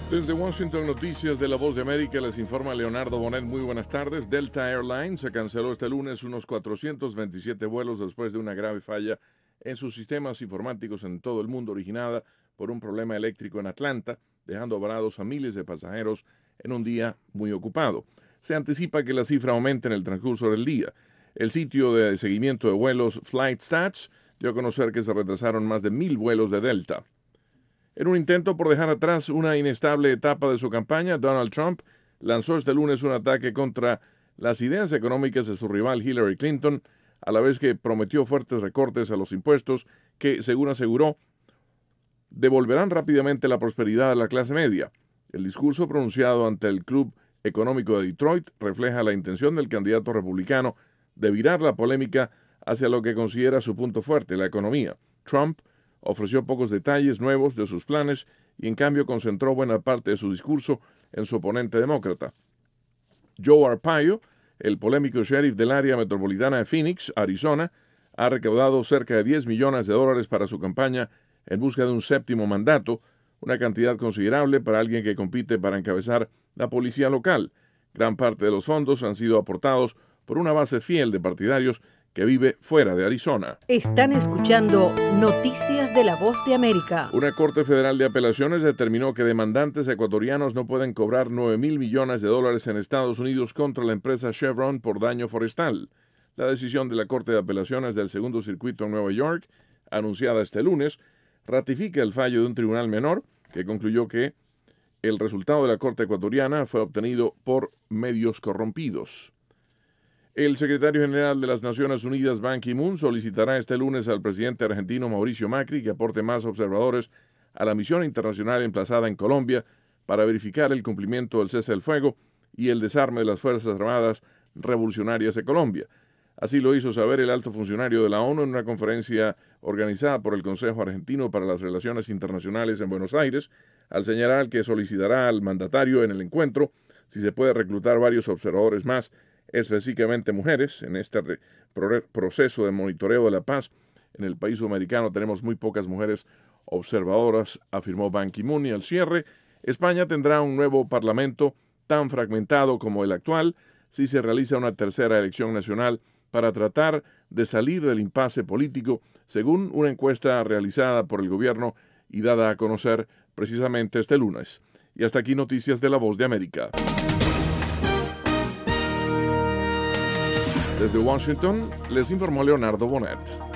Desde Washington, Noticias de La Voz de América, les informa Leonardo Bonet. Muy buenas tardes. Delta Airlines se canceló este lunes unos 427 vuelos después de una grave falla en sus sistemas informáticos en todo el mundo, originada por un problema eléctrico en Atlanta, dejando varados a miles de pasajeros en un día muy ocupado. Se anticipa que la cifra aumente en el transcurso del día. El sitio de seguimiento de vuelos FlightStats dio a conocer que se retrasaron más de 1,000 vuelos de Delta. En un intento por dejar atrás una inestable etapa de su campaña, Donald Trump lanzó este lunes un ataque contra las ideas económicas de su rival Hillary Clinton, a la vez que prometió fuertes recortes a los impuestos que, según aseguró, devolverán rápidamente la prosperidad a la clase media. El discurso pronunciado ante el Club Económico de Detroit refleja la intención del candidato republicano de virar la polémica hacia lo que considera su punto fuerte, la economía. Trump ofreció pocos detalles nuevos de sus planes y en cambio concentró buena parte de su discurso en su oponente demócrata. Joe Arpaio, el polémico sheriff del área metropolitana de Phoenix, Arizona, ha recaudado cerca de $10 millones para su campaña en busca de un séptimo mandato, una cantidad considerable para alguien que compite para encabezar la policía local. Gran parte de los fondos han sido aportados por una base fiel de partidarios que vive fuera de Arizona. Están escuchando Noticias de la Voz de América. Una corte federal de apelaciones determinó que demandantes ecuatorianos no pueden cobrar $9,000 millones en Estados Unidos contra la empresa Chevron por daño forestal. La decisión de la Corte de Apelaciones del Segundo Circuito en Nueva York, anunciada este lunes, ratifica el fallo de un tribunal menor que concluyó que el resultado de la Corte ecuatoriana fue obtenido por medios corrompidos. El secretario general de las Naciones Unidas, Ban Ki-moon, solicitará este lunes al presidente argentino Mauricio Macri que aporte más observadores a la misión internacional emplazada en Colombia para verificar el cumplimiento del cese del fuego y el desarme de las Fuerzas Armadas Revolucionarias de Colombia. Así lo hizo saber el alto funcionario de la ONU en una conferencia organizada por el Consejo Argentino para las Relaciones Internacionales en Buenos Aires, al señalar que solicitará al mandatario en el encuentro si se puede reclutar varios observadores más, específicamente mujeres, en este proceso de monitoreo de la paz. En el país sudamericano tenemos muy pocas mujeres observadoras, afirmó Ban Ki-moon. Y al cierre, España tendrá un nuevo parlamento tan fragmentado como el actual si se realiza una tercera elección nacional para tratar de salir del impasse político, según una encuesta realizada por el gobierno y dada a conocer precisamente este lunes. Y hasta aquí Noticias de La Voz de América. Desde Washington, les informó Leonardo Bonet.